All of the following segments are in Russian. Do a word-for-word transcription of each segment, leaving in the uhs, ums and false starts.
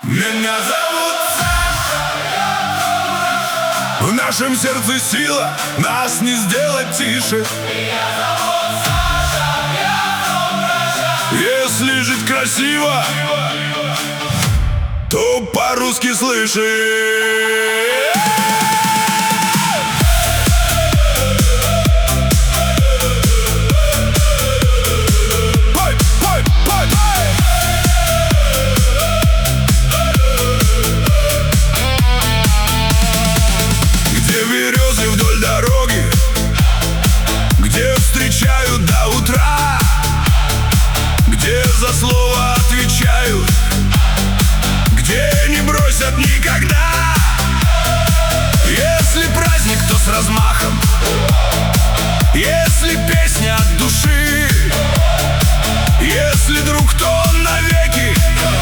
Меня зовут Саша. В нашем сердце сила, нас не сделать тише. Меня зовут Саша, я from Russia. Если жить красиво, то по-русски слышишь. Березы вдоль дороги, где встречают до утра, где за слово отвечают, где не бросят никогда. Если праздник, то с размахом, если песня от души, если друг, то навеки,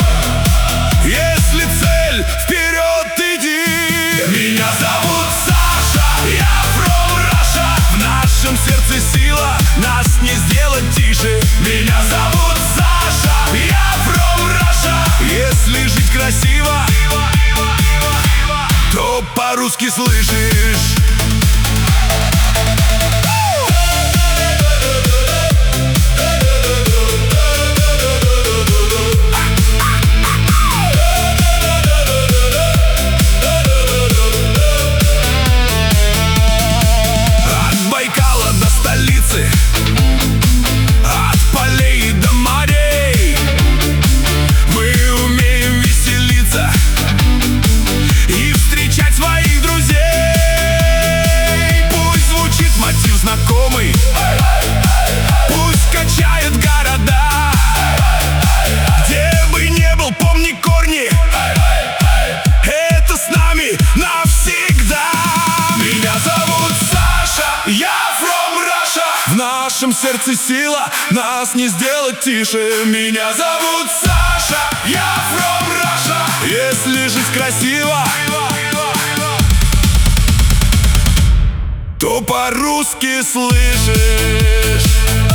если цель, вперед иди. Меня зовут я from Russia. В нашем сердце сила, нас не сделать тише. Меня зовут Саша, я from Russia. Если жить красиво, то по-русски слышишь. От полей до морей мы умеем веселиться и встречать своих друзей. Пусть звучит мотив знакомый, пусть качает города. Где бы не был, помни корни, это с нами навсегда. Меня зовут Саша, я в нашем сердце сила, нас не сделать тише. Меня зовут Саша, я from Russia. Если жить красиво, то по-русски слышишь.